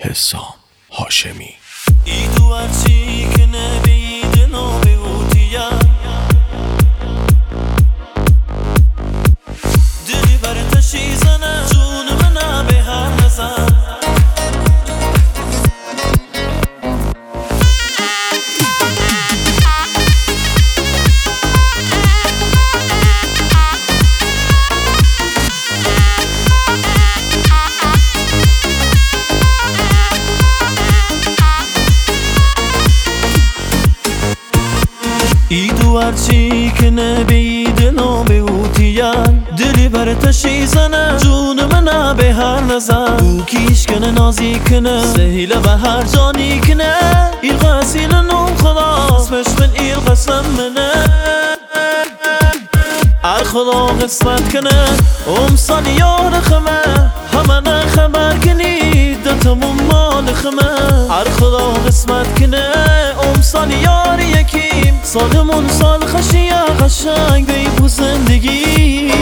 حسام هاشمی. ایدو هرچی که نبید نابه اوتیم دلی بر تشیزنه جون من به هر نزن ایدو هرچی که نبید نابه اوتیم دلی بر تشیزنه جون من به هر نزن او کیش کنه نازی کنه سهیله و هر جانی کنه ایل غسیل نوم خلاص مش من ایل قسم منه هر خدا قسمت کنه امسال یار خمه همه خبر کنی دتمون مال خمه هر خدا قسمت کنه امسال یار یکیم سالمون سال خشیه قشنگ بیبو زندگی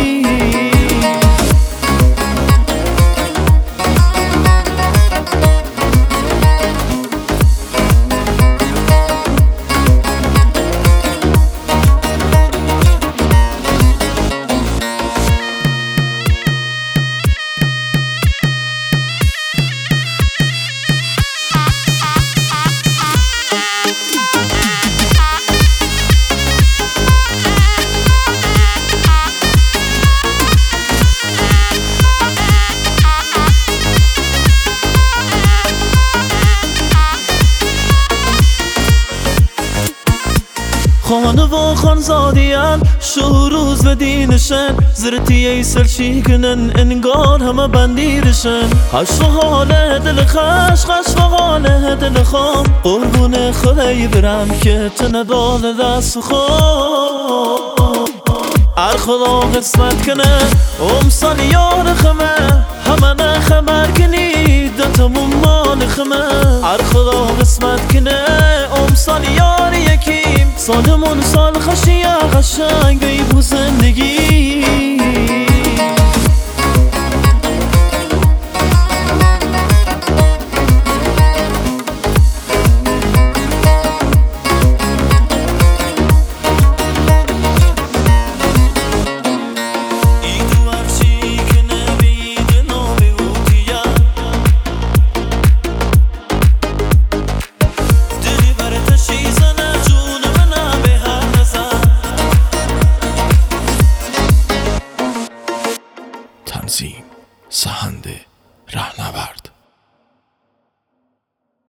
خانه و خانزادیان شوروز و دینشن زرتی ایسل شیکنن انگار همه بندیرشن خش و حاله دل خش و حاله دل خام قربون خدای برم که تندال دست خواه هر خدا قسمت کنه امسال یار خمه همه خبر کنی دتمون مال خمه هر خدا قسمت کنه امسال یار یکیم سالمون سال خشیه قشنگ بیبو زندگی